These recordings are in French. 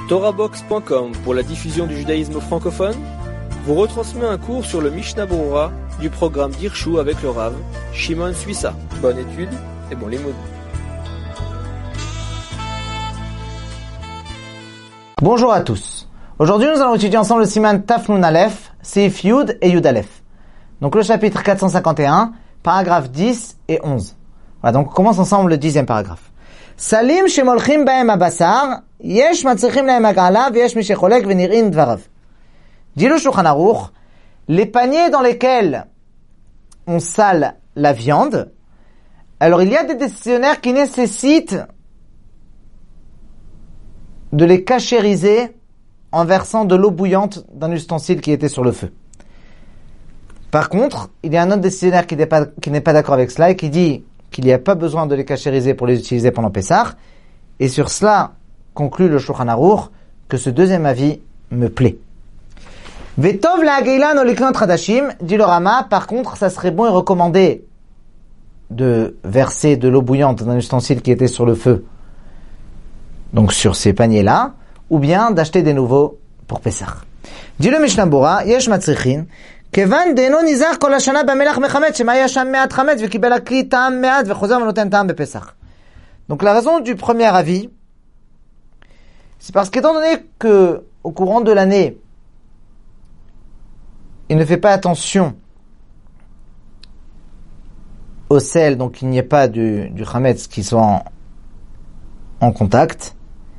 TorahBox.com pour la diffusion du judaïsme francophone vous retransmet un cours sur le Mishnah Berurah du programme d'Irshu avec le Rav Shimon Suissa. Bonne étude et bon limoud. Bonjour à tous. Aujourd'hui, nous allons étudier ensemble le Siman Taf Nun Aleph, Seif Yud et Yud Aleph. Donc le chapitre 451, paragraphes 10 et 11. Voilà, donc on commence ensemble le 10e paragraphe. Salim shemolchim bahem abasar, yesh matzrichim lahem agala, v'yesh mi shecholek v'nir'in dvarav. Dit le Shulchan Aruch, les paniers dans lesquels on sale la viande, alors il y a des décisionnaires qui nécessitent de les cachériser en versant de l'eau bouillante d'un ustensile qui était sur le feu. Par contre, il y a un autre décisionnaire qui n'est pas d'accord avec cela et qui dit qu'il n'y a pas besoin de les cachériser pour les utiliser pendant Pessah. Et sur cela conclut le Shulchan Aruch que ce deuxième avis me plaît. Vetov la Geilan oliknot Hadashim, dit le Rama, par contre, ça serait bon et recommandé de verser de l'eau bouillante d'un ustensile qui était sur le feu, donc sur ces paniers-là, ou bien d'acheter des nouveaux pour Pessah. Dit le Mishnah Berurah, yesh matzrichin, kevan de'eno nizach kol hashana b'melach mechametz, shema yasham me'at chametz, v'kibel hakli ta'am me'at, v'chozer v'noten ta'am b'Pessah. Donc la raison du premier avis, c'est parce qu'étant donné que, au courant de l'année, il ne fait pas attention au sel, donc il n'y ait pas du chametz qui soit en contact.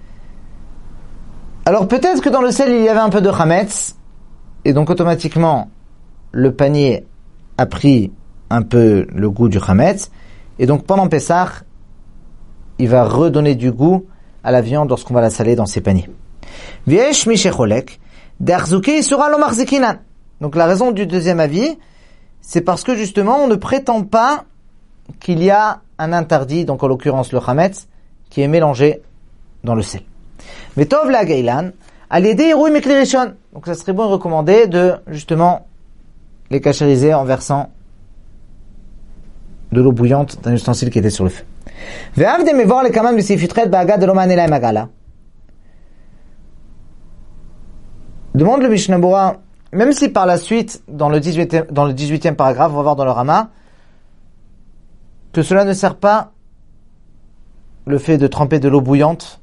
Alors peut-être que dans le sel il y avait un peu de chametz, et donc automatiquement le panier a pris un peu le goût du chametz, et donc pendant Pessah, il va redonner du goût à la viande lorsqu'on va la saler dans ses paniers. V'yesh mi shecholek, d'arzuki isura lo machzikinan. Donc la raison du deuxième avis, c'est parce que justement on ne prétend pas qu'il y a un interdit, donc en l'occurrence le chametz, qui est mélangé dans le sel. Vetov la geilan, alidei irouy mikli rishon. Donc ça serait bon et recommandé de justement les cachériser en versant de l'eau bouillante d'un ustensile qui était sur le feu. Ve'avde mevor le kamam b'sifitret ba'agad de lo ma'ane lahem agala. Demande le Mishnah Berurah, même si par la suite, dans le 18e paragraphe, on va voir dans le Rama, que cela ne sert pas le fait de tremper de l'eau bouillante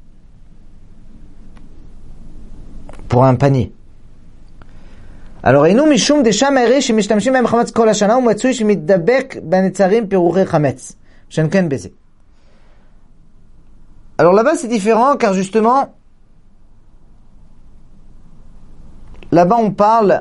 pour un panier. Alors, inu mishum desham eri shemishtamshim b'hem chametz kol hashana u'matzui shemiddabek b'netzarim piruchei chametz shenken beze. Alors là-bas, c'est différent, car justement, là-bas, on parle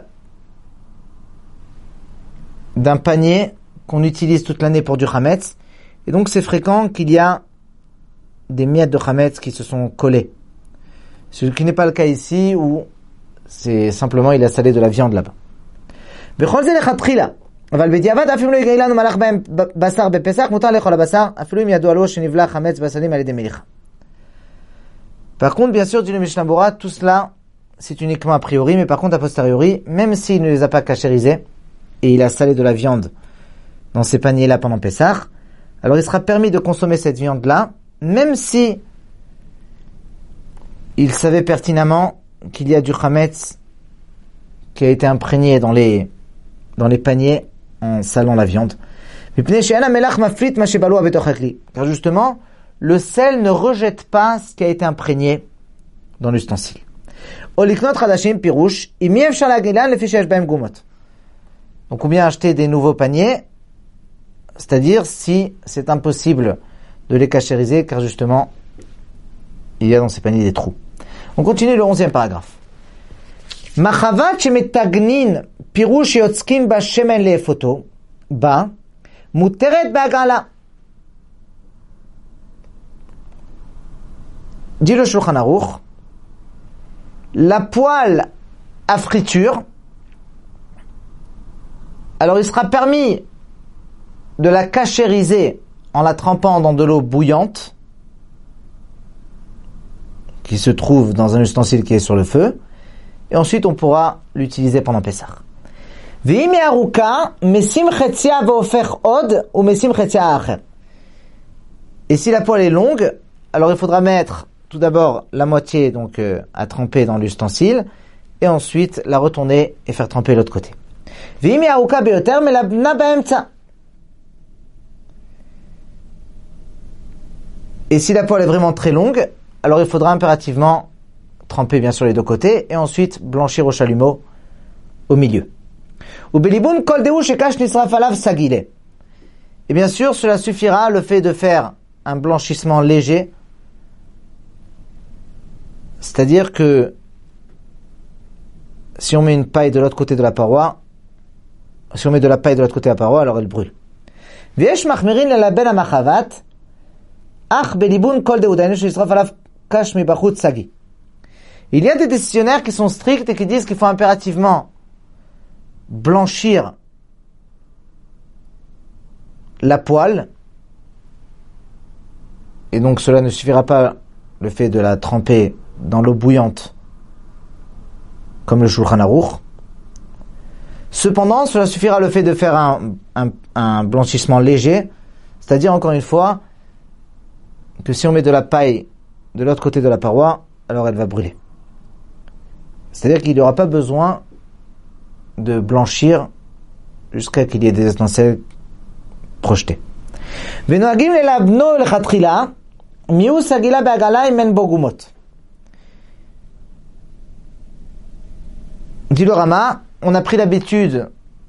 d'un panier qu'on utilise toute l'année pour du chametz, et donc c'est fréquent qu'il y a des miettes de chametz qui se sont collées. Ce qui n'est pas le cas ici, où c'est simplement il a salé de la viande là-bas. Bechol ze lechatchila, aval bediavad afim lo yigeilan u'malach b'hem basar b'Pesach mutar lechol habasar afilu im yadua lo shenivla chametz basalim al yedei melicha. Par contre, bien sûr, dit le Mishnah Berurah, tout cela c'est uniquement a priori, mais par contre a posteriori, même s'il ne les a pas cachérisés et il a salé de la viande dans ces paniers-là pendant Pessah, alors il sera permis de consommer cette viande-là, même si il savait pertinemment qu'il y a du chametz qui a été imprégné dans les paniers en salant la viande. Car justement, le sel ne rejette pas ce qui a été imprégné dans l'ustensile. Donc ou bien acheter des nouveaux paniers, c'est-à-dire si c'est impossible de les cachériser, car justement il y a dans ces paniers des trous. On continue le 11e paragraphe. Machavat shemetagnin pirush yotzkin ba shemen leefoto ba muteret ba'agala. Dit le Shulchan Aruch, la poêle à friture, alors il sera permis de la cachériser en la trempant dans de l'eau bouillante qui se trouve dans un ustensile qui est sur le feu, et ensuite on pourra l'utiliser pendant Pessah. Et si la poêle est longue, alors il faudra mettre tout d'abord la moitié donc à tremper dans l'ustensile et ensuite la retourner et faire tremper l'autre côté. Et si la poêle est vraiment très longue, alors il faudra impérativement tremper bien sûr les deux côtés et ensuite blanchir au chalumeau au milieu. Et bien sûr, cela suffira le fait de faire un blanchissement léger, c'est-à-dire que si on met une paille de l'autre côté de la paroi, alors elle brûle. Il y a des décisionnaires qui sont stricts et qui disent qu'il faut impérativement blanchir la poêle, et donc cela ne suffira pas le fait de la tremper dans l'eau bouillante comme le Shulchan Aruch. Cependant, cela suffira le fait de faire un blanchissement léger, c'est-à-dire encore une fois que si on met de la paille de l'autre côté de la paroi, alors elle va brûler. C'est-à-dire qu'il n'y aura pas besoin de blanchir jusqu'à qu'il y ait des étincelles projetées. Dit le Rama, on a pris l'habitude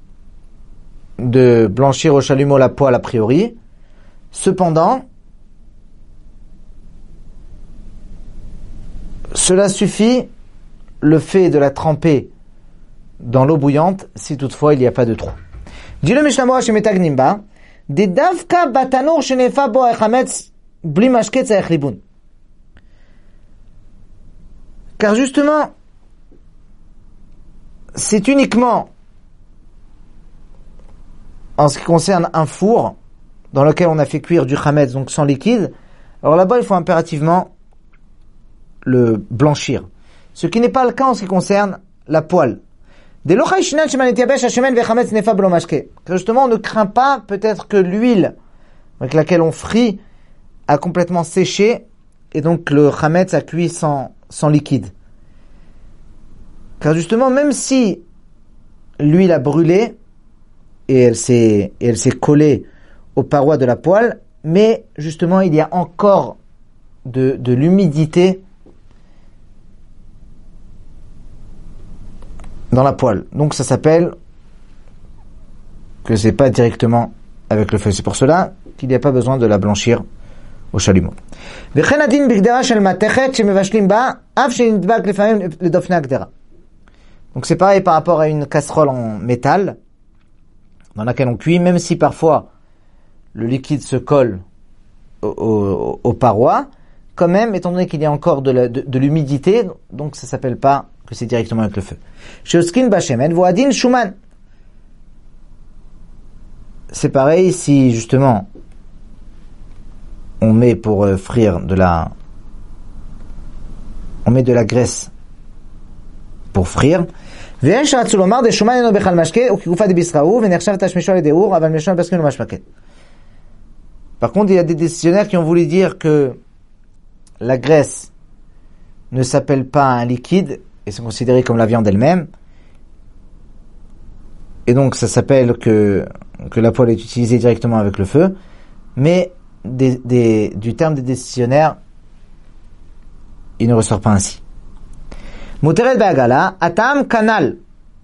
de blanchir au chalumeau la poêle a priori. Cependant, cela suffit le fait de la tremper dans l'eau bouillante si toutefois il n'y a pas de trou. Dit le Mishnah Berurah chez Metagnimba, des davka batanur shenefa bo hachametz bli mashke tzarich libun. Car justement, c'est uniquement en ce qui concerne un four dans lequel on a fait cuire du chametz, donc sans liquide. Alors là-bas, il faut impérativement le blanchir. Ce qui n'est pas le cas en ce qui concerne la poêle. Car justement, on ne craint pas peut-être que l'huile avec laquelle on frit a complètement séché et donc le chametz a cuit sans liquide. Car justement, même si l'huile a brûlé et elle s'est collée aux parois de la poêle, mais justement, il y a encore de l'humidité dans la poêle. Donc ça s'appelle que c'est pas directement avec le feu. C'est pour cela qu'il n'y a pas besoin de la blanchir au chalumeau. Donc c'est pareil par rapport à une casserole en métal dans laquelle on cuit, même si parfois le liquide se colle aux parois, quand même, étant donné qu'il y a encore de l'humidité, donc ça s'appelle pas que c'est directement avec le feu. Sheoskin bashemen voadin shuman. C'est pareil si justement on met pour frire on met de la graisse pour frire. Par contre, il y a des décisionnaires qui ont voulu dire que la graisse ne s'appelle pas un liquide et c'est considéré comme la viande elle-même. Et donc, ça s'appelle que la poêle est utilisée directement avec le feu. Mais du terme des décisionnaires, il ne ressort pas ainsi. Muteret ba'agala, atam kanal.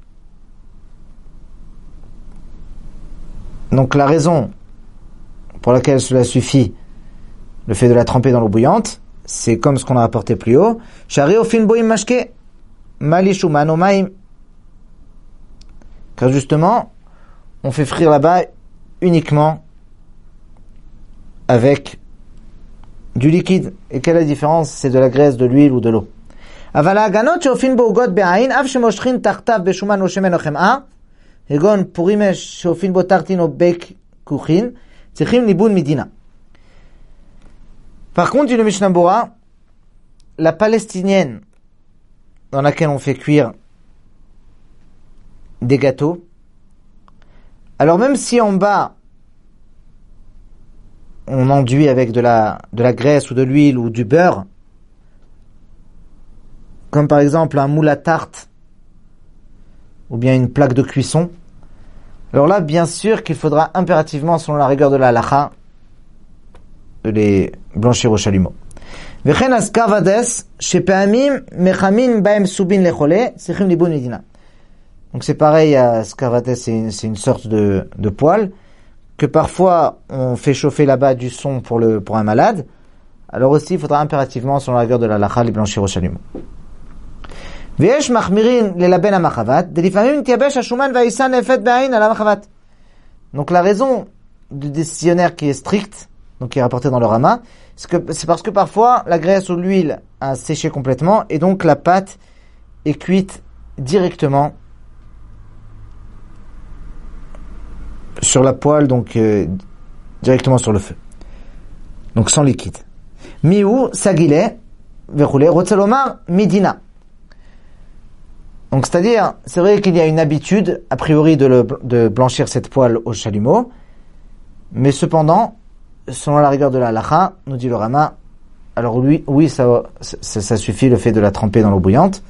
Donc, la raison pour laquelle cela suffit, le fait de la tremper dans l'eau bouillante, c'est comme ce qu'on a rapporté plus haut. Shari ofin boim mashke, malishu manomaim. Car justement, on fait frire là-bas uniquement avec du liquide. Et quelle est la différence? C'est de la graisse, de l'huile ou de l'eau. Avala ganot sheofin bo ugot be'ain, av shemoshchin tachtav beshuman o shemen o chem'a, egon purimesh sheofin bo tartin o bek kuchin, tzrichim libun midina. Par contre, dit le Mishnah Berurah, la palestinienne dans laquelle on fait cuire des gâteaux, alors même si en bas on enduit avec de la graisse ou de l'huile ou du beurre comme par exemple un moule à tarte, ou bien une plaque de cuisson, alors là, bien sûr qu'il faudra impérativement, selon la rigueur de la halakha, de les blanchir au chalumeau. Donc c'est pareil à skavades, c'est une sorte de poêle que parfois on fait chauffer là-bas du son pour un malade. Alors aussi, il faudra impérativement, selon la rigueur de la halakha, les blanchir au chalumeau. Donc la raison du décisionnaire qui est strict, donc qui est rapporté dans le Rama, c'est parce que parfois la graisse ou l'huile a séché complètement et donc la pâte est cuite directement sur la poêle, donc directement sur le feu, donc sans liquide. Miou sagile verroulé rotzelomar midina. Donc c'est-à-dire, c'est vrai qu'il y a une habitude a priori de blanchir cette poêle au chalumeau, mais cependant, selon la rigueur de la halakha, nous dit le Rama, alors oui, ça suffit le fait de la tremper dans l'eau bouillante.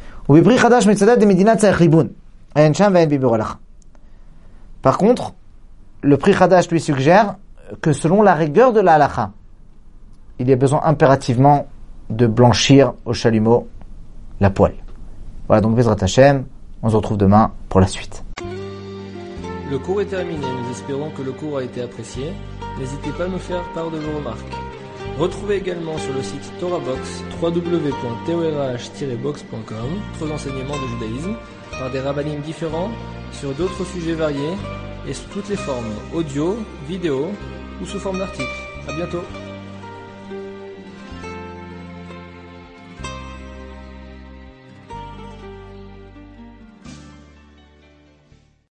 Par contre, le Pri Chadash lui suggère que selon la rigueur de la halakha, il y a besoin impérativement de blanchir au chalumeau la poêle. Voilà, donc Bezrat Hashem, on se retrouve demain pour la suite. Le cours est terminé, nous espérons que le cours a été apprécié. N'hésitez pas à nous faire part de vos remarques. Retrouvez également sur le site TorahBox www.torah-box.com d'autres enseignements de judaïsme par des rabbanim différents sur d'autres sujets variés et sous toutes les formes, audio, vidéo ou sous forme d'articles. À bientôt.